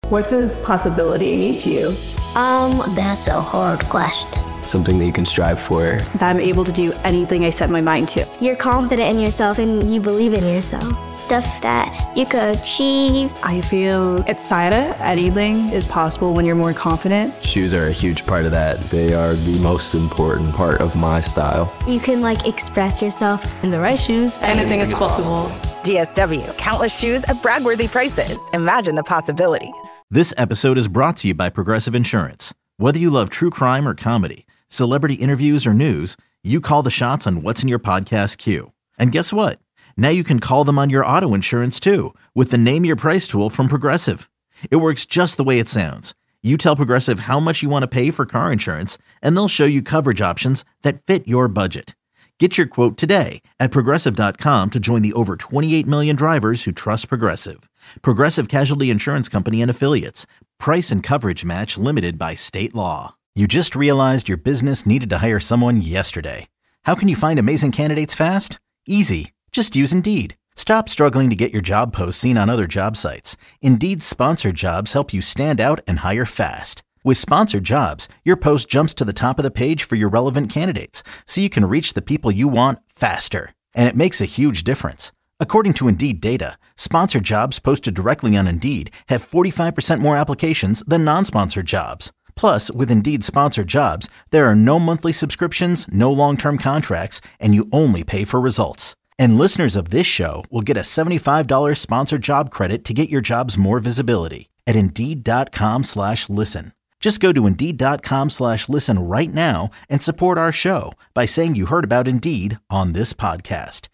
What does possibility mean to you? That's a hard question. Something that you can strive for. That I'm able to do anything I set my mind to. You're confident in yourself and you believe in yourself. Stuff that you could achieve. I feel excited. Anything is possible when you're more confident. Shoes are a huge part of that. They are the most important part of my style. You can express yourself. In the right shoes, anything is possible. DSW, countless shoes at brag-worthy prices. Imagine the possibilities. This episode is brought to you by Progressive Insurance. Whether you love true crime or comedy, celebrity interviews or news, you call the shots on what's in your podcast queue. And guess what? Now you can call them on your auto insurance too with the Name Your Price tool from Progressive. It works just the way it sounds. You tell Progressive how much you want to pay for car insurance, and they'll show you coverage options that fit your budget. Get your quote today at Progressive.com to join the over 28 million drivers who trust Progressive. Progressive Casualty Insurance Company and Affiliates. Price and coverage match limited by state law. You just realized your business needed to hire someone yesterday. How can you find amazing candidates fast? Easy. Just use Indeed. Stop struggling to get your job posts seen on other job sites. Indeed's sponsored jobs help you stand out and hire fast. With sponsored jobs, your post jumps to the top of the page for your relevant candidates, so you can reach the people you want faster. And it makes a huge difference. According to Indeed data, sponsored jobs posted directly on Indeed have 45% more applications than non-sponsored jobs. Plus, with Indeed sponsored jobs, there are no monthly subscriptions, no long-term contracts, and you only pay for results. And listeners of this show will get a $75 sponsored job credit to get your jobs more visibility at Indeed.com/listen. Just go to Indeed.com/listen right now and support our show by saying you heard about Indeed on this podcast.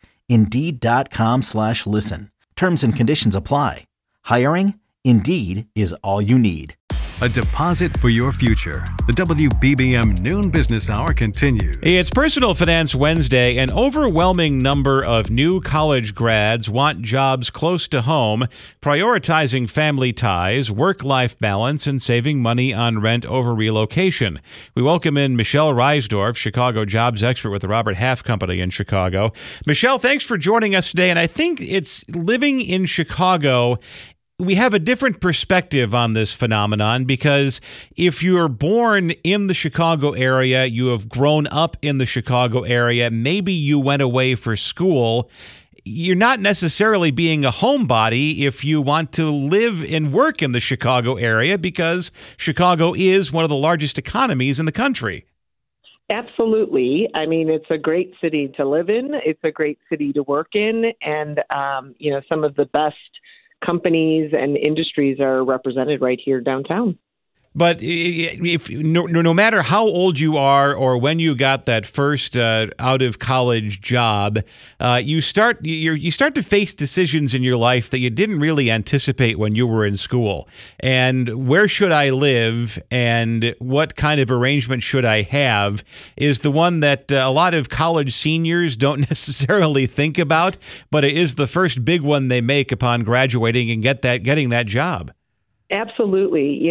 Indeed.com/listen. Terms and conditions apply. Hiring? Indeed is all you need. A deposit for your future. The WBBM Noon Business Hour continues. It's Personal Finance Wednesday. An overwhelming number of new college grads want jobs close to home, prioritizing family ties, work-life balance, and saving money on rent over relocation. We welcome in Michelle Reisdorf, Chicago jobs expert with the Robert Half Company in Chicago. Michelle, thanks for joining us today. And I think it's living in Chicago, we have a different perspective on this phenomenon, because if you're born in the Chicago area, you have grown up in the Chicago area, maybe you went away for school, you're not necessarily being a homebody if you want to live and work in the Chicago area, because Chicago is one of the largest economies in the country. Absolutely. I mean, it's a great city to live in. It's a great city to work in. And, some of the best companies and industries are represented right here downtown. But if no matter how old you are or when you got that first out of college job, you start to face decisions in your life that you didn't really anticipate when you were in school. And where should I live and what kind of arrangement should I have is the one that a lot of college seniors don't necessarily think about, but it is the first big one they make upon graduating and getting that job. Absolutely.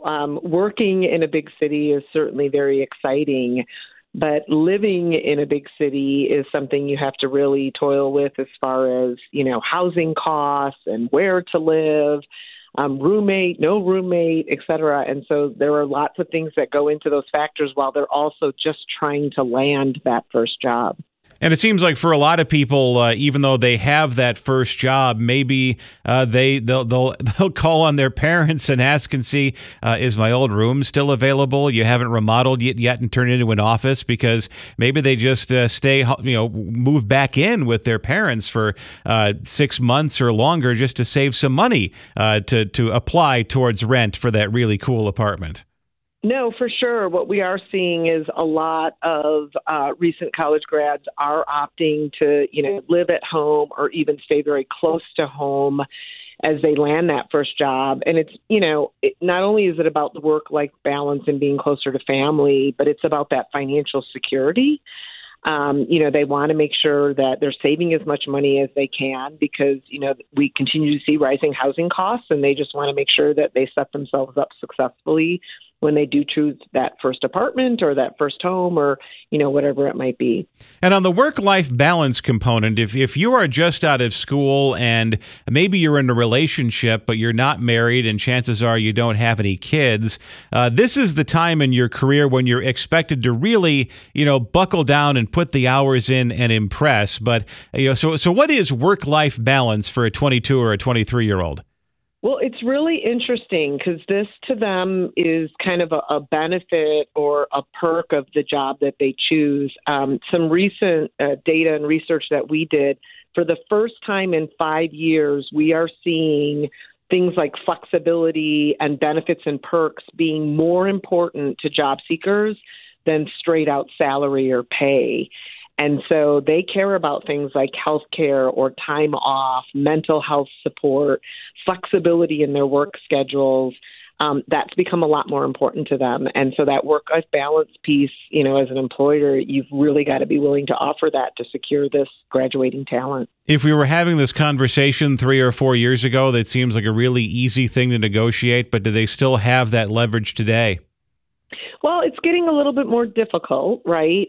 Working in a big city is certainly very exciting, but living in a big city is something you have to really toil with as far as, housing costs and where to live, roommate, no roommate, et cetera. And so there are lots of things that go into those factors while they're also just trying to land that first job. And it seems like for a lot of people, even though they have that first job, maybe they'll call on their parents and ask and see, is my old room still available? You haven't remodeled it yet and turned it into an office, because maybe they just move back in with their parents for 6 months or longer just to save some money to apply towards rent for that really cool apartment. No, for sure. What we are seeing is a lot of recent college grads are opting to, live at home or even stay very close to home as they land that first job. And it's, not only is it about the work-life balance and being closer to family, but it's about that financial security. They want to make sure that they're saving as much money as they can because, we continue to see rising housing costs, and they just want to make sure that they set themselves up successfully when they do choose that first apartment or that first home or, whatever it might be. And on the work-life balance component, if you are just out of school and maybe you're in a relationship, but you're not married and chances are you don't have any kids, this is the time in your career when you're expected to really, buckle down and put the hours in and impress. But, so what is work-life balance for a 22 or a 23-year-old? Well, it's really interesting because this to them is kind of a benefit or a perk of the job that they choose. Some recent data and research that we did, for the first time in 5 years, we are seeing things like flexibility and benefits and perks being more important to job seekers than straight out salary or pay. And so they care about things like health care or time off, mental health support, flexibility in their work schedules. That's become a lot more important to them. And so that work-life balance piece, as an employer, you've really got to be willing to offer that to secure this graduating talent. If we were having this conversation 3 or 4 years ago, that seems like a really easy thing to negotiate, but do they still have that leverage today? Well, it's getting a little bit more difficult, right?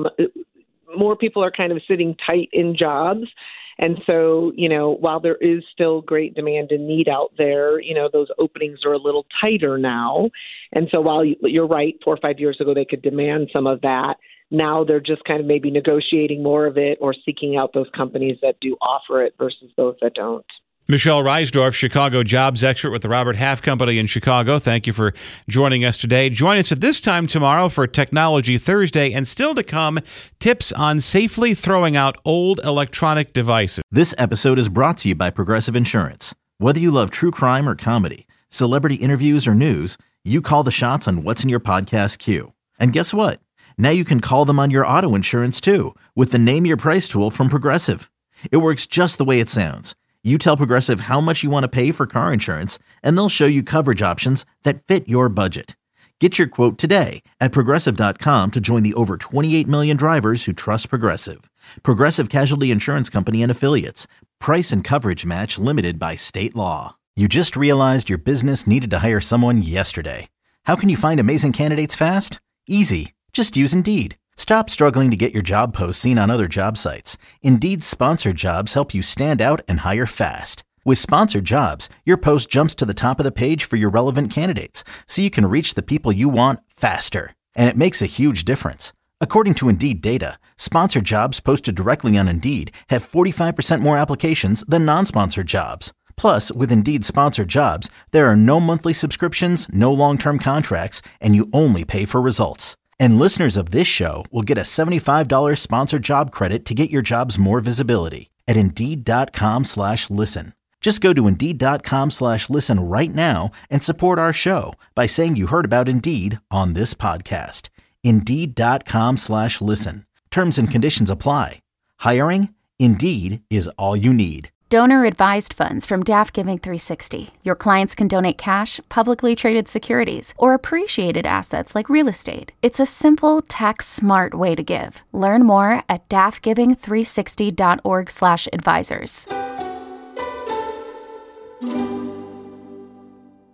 More people are kind of sitting tight in jobs. And so, while there is still great demand and need out there, those openings are a little tighter now. And so while you're right, 4 or 5 years ago, they could demand some of that. Now they're just kind of maybe negotiating more of it or seeking out those companies that do offer it versus those that don't. Michelle Reisdorf, Chicago jobs expert with the Robert Half Company in Chicago. Thank you for joining us today. Join us at this time tomorrow for Technology Thursday, and still to come, tips on safely throwing out old electronic devices. This episode is brought to you by Progressive Insurance. Whether you love true crime or comedy, celebrity interviews or news, you call the shots on what's in your podcast queue. And guess what? Now you can call them on your auto insurance too with the Name Your Price tool from Progressive. It works just the way it sounds. You tell Progressive how much you want to pay for car insurance, and they'll show you coverage options that fit your budget. Get your quote today at Progressive.com to join the over 28 million drivers who trust Progressive. Progressive Casualty Insurance Company and Affiliates. Price and coverage match limited by state law. You just realized your business needed to hire someone yesterday. How can you find amazing candidates fast? Easy. Just use Indeed. Stop struggling to get your job posts seen on other job sites. Indeed's sponsored jobs help you stand out and hire fast. With sponsored jobs, your post jumps to the top of the page for your relevant candidates, so you can reach the people you want faster. And it makes a huge difference. According to Indeed data, sponsored jobs posted directly on Indeed have 45% more applications than non-sponsored jobs. Plus, with Indeed sponsored jobs, there are no monthly subscriptions, no long-term contracts, and you only pay for results. And listeners of this show will get a $75 sponsored job credit to get your jobs more visibility at Indeed.com/listen. Just go to Indeed.com/listen right now and support our show by saying you heard about Indeed on this podcast. Indeed.com/listen. Terms and conditions apply. Hiring? Indeed is all you need. Donor-advised funds from Daft Giving 360. Your clients can donate cash, publicly traded securities, or appreciated assets like real estate. It's a simple, tax-smart way to give. Learn more at daftgiving360.org/advisors.